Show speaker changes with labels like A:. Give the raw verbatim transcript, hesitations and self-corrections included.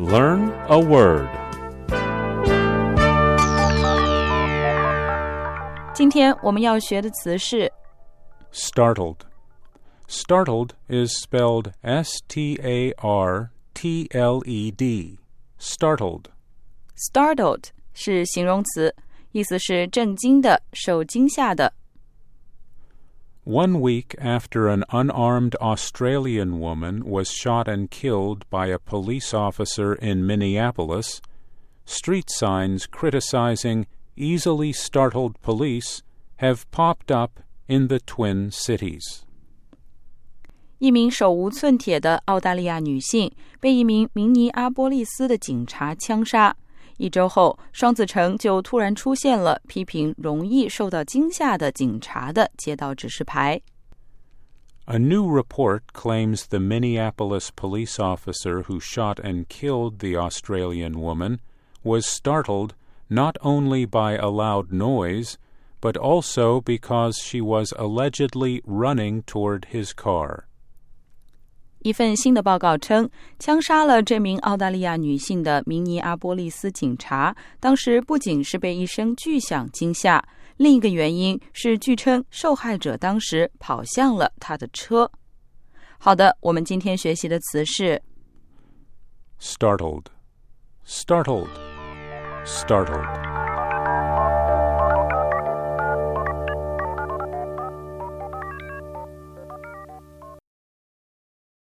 A: Learn a word.
B: 今天我们要学的词是
A: Startled. Startled is spelled S T A R T L E D. Startled.
B: Startled 是形容词，意思是震惊的、受惊吓的。
A: One week after an unarmed Australian woman was shot and killed by a police officer in Minneapolis, street signs criticizing easily startled police have popped up in the Twin Cities.
B: 一名手无寸铁的澳大利亚女性被一名明尼阿波利斯的警察枪杀。一周后，双子城就突然出现了批评容易受到惊吓的警察的街道指示牌。
A: A new report claims the Minneapolis police officer who shot and killed the Australian woman was startled not only by a loud noise, but also because she was allegedly running toward his car.
B: 一份新的报告称，枪杀了这名澳大利亚女性的明尼阿波利斯警察，当时不仅是被一声巨响惊吓，另一个原因是据称受害者当时跑向了他的车。好的，我们今天学习的词是
A: Startled. Startled. Startled.